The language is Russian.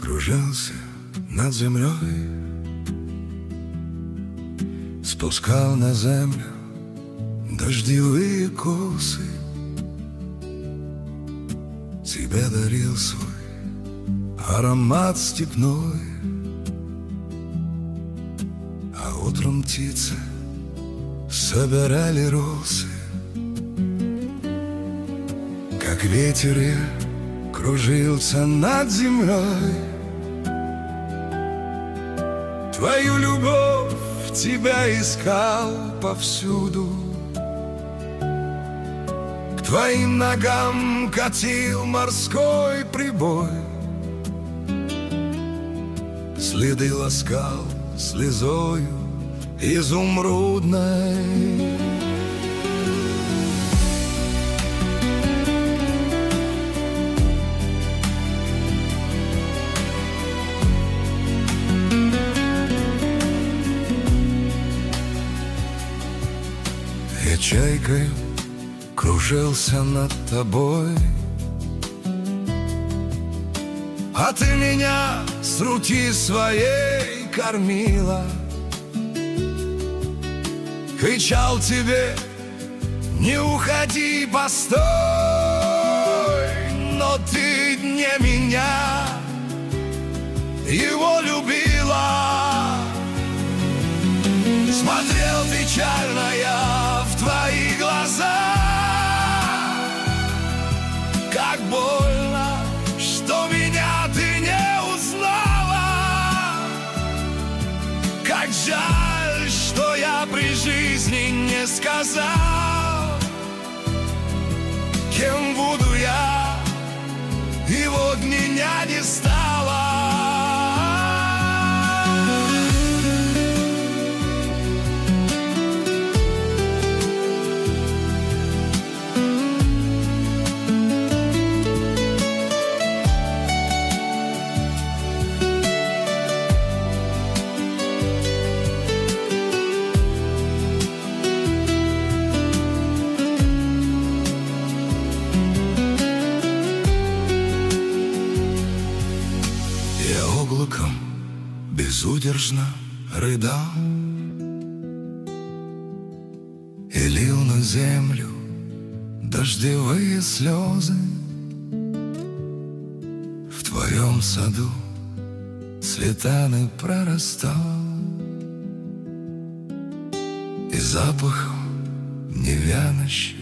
Кружился над землей, спускал на землю дождевые косы, тебе дарил свой аромат степной. А утром птицы собирали росы, как ветер я кружился над землей. Твою любовь тебя искал повсюду, к твоим ногам катил морской прибой, следы ласкал слезою изумрудной. Я чайкой кружился над тобой, а ты меня с руки своей кормила. Кричал тебе: не уходи, постой, но ты не меня, его любила. Смотрел печально я в твои глаза, как больно, что меня ты не узнала, как жаль, что я при жизни не сказал, кем буду я, и вот меня не стало. Облаком безудержно рыдал и лил на землю дождевые слезы. В твоем саду цветами прорастал, и запахом невянущим